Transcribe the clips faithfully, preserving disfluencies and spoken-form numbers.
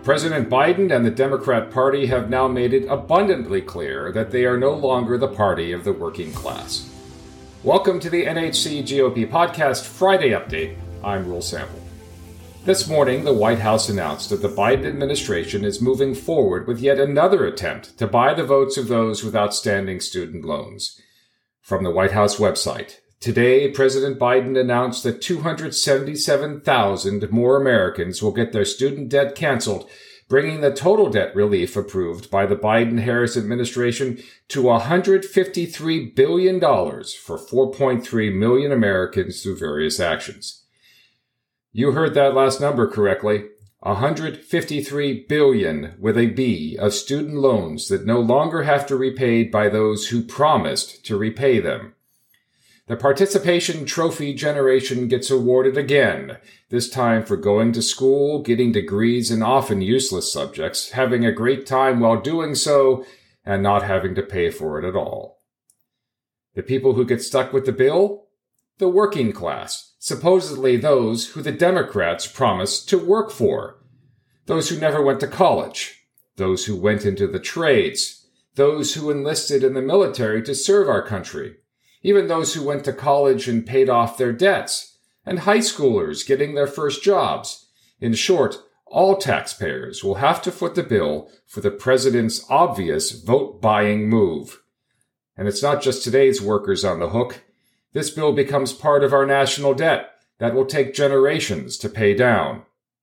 President Biden and the Democrat Party have now made it abundantly clear that they are no longer the party of the working class. Welcome to the N H C G O P Podcast Friday Update. I'm Rule Sample. This morning, the White House announced that the Biden administration is moving forward with yet another attempt to buy the votes of those with outstanding student loans. From the White House website, today, President Biden announced that two hundred seventy-seven thousand more Americans will get their student debt canceled, bringing the total debt relief approved by the Biden-Harris administration to one hundred fifty-three billion dollars for four point three million Americans through various actions. You heard that last number correctly. one hundred fifty-three billion with a B of student loans that no longer have to be repaid by those who promised to repay them. The participation trophy generation gets awarded again, this time for going to school, getting degrees in often useless subjects, having a great time while doing so, and not having to pay for it at all. The people who get stuck with the bill? The working class, supposedly those who the Democrats promised to work for. Those who never went to college. Those who went into the trades. Those who enlisted in the military to serve our country. Even those who went to college and paid off their debts, and high schoolers getting their first jobs. In short, all taxpayers will have to foot the bill for the president's obvious vote-buying move. And it's not just today's workers on the hook. This bill becomes part of our national debt that will take generations to pay down.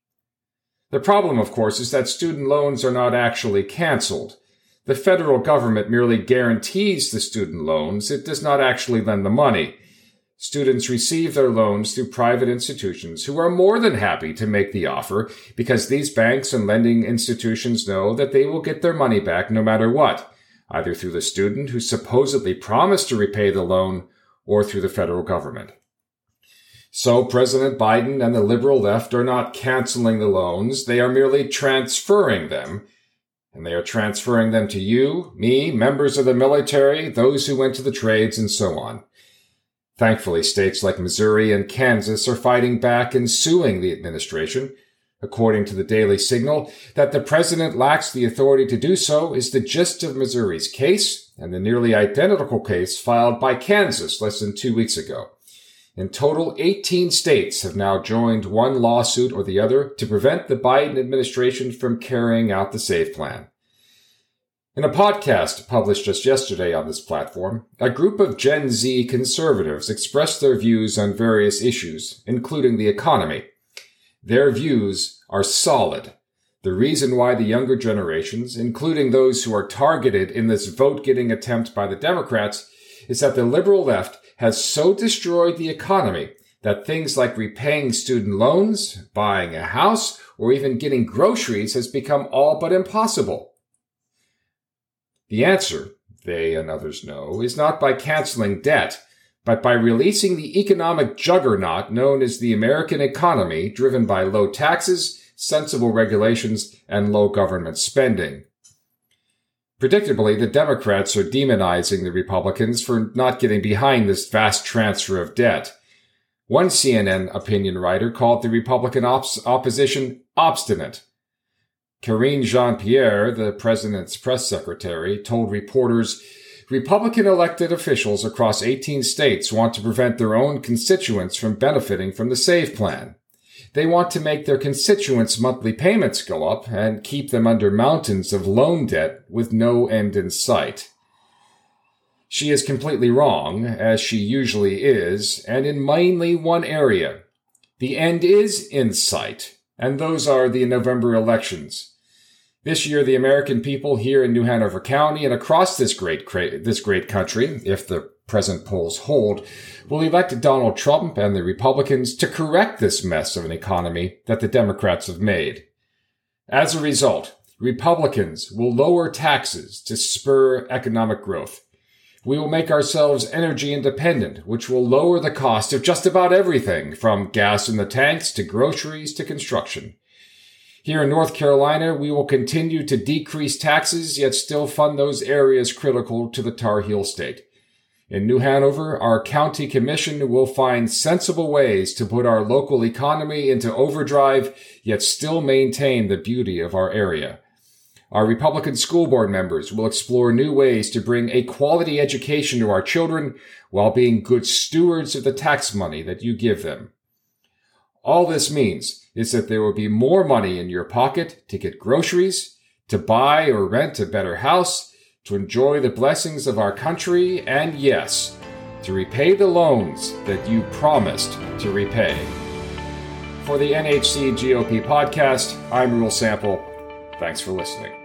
The problem, of course, is that student loans are not actually canceled. The federal government merely guarantees the student loans. It does not actually lend the money. Students receive their loans through private institutions who are more than happy to make the offer because these banks and lending institutions know that they will get their money back no matter what, either through the student who supposedly promised to repay the loan or through the federal government. So President Biden and the liberal left are not canceling the loans. They are merely transferring them. And they are transferring them to you, me, members of the military, those who went to the trades, and so on. Thankfully, states like Missouri and Kansas are fighting back and suing the administration. According to the Daily Signal, that the president lacks the authority to do so is the gist of Missouri's case and the nearly identical case filed by Kansas less than two weeks ago. In total, eighteen states have now joined one lawsuit or the other to prevent the Biden administration from carrying out the SAVE plan. In a podcast published just yesterday on this platform, a group of Gen Z conservatives expressed their views on various issues, including the economy. Their views are solid. The reason why the younger generations, including those who are targeted in this vote-getting attempt by the Democrats, is that the liberal left has so destroyed the economy that things like repaying student loans, buying a house, or even getting groceries has become all but impossible. The answer, they and others know, is not by canceling debt, but by releasing the economic juggernaut known as the American economy, driven by low taxes, sensible regulations, and low government spending. Predictably, the Democrats are demonizing the Republicans for not getting behind this vast transfer of debt. One C N N opinion writer called the Republican op- opposition obstinate. Karine Jean-Pierre, the president's press secretary, told reporters, Republican elected officials across eighteen states want to prevent their own constituents from benefiting from the SAVE plan. They want to make their constituents' monthly payments go up and keep them under mountains of loan debt with no end in sight. She is completely wrong, as she usually is, and in mainly one area. The end is in sight, and those are the November elections. This year, the American people here in New Hanover County and across this great, this great country, if the present polls hold, will elect Donald Trump and the Republicans to correct this mess of an economy that the Democrats have made. As a result, Republicans will lower taxes to spur economic growth. We will make ourselves energy independent, which will lower the cost of just about everything, from gas in the tanks to groceries to construction. Here in North Carolina, we will continue to decrease taxes, yet still fund those areas critical to the Tar Heel state. In New Hanover, our county commission will find sensible ways to put our local economy into overdrive, yet still maintain the beauty of our area. Our Republican school board members will explore new ways to bring a quality education to our children while being good stewards of the tax money that you give them. All this means is that there will be more money in your pocket to get groceries, to buy or rent a better house, to enjoy the blessings of our country, and yes, to repay the loans that you promised to repay. For the N H C G O P podcast, I'm Rule Sample. Thanks for listening.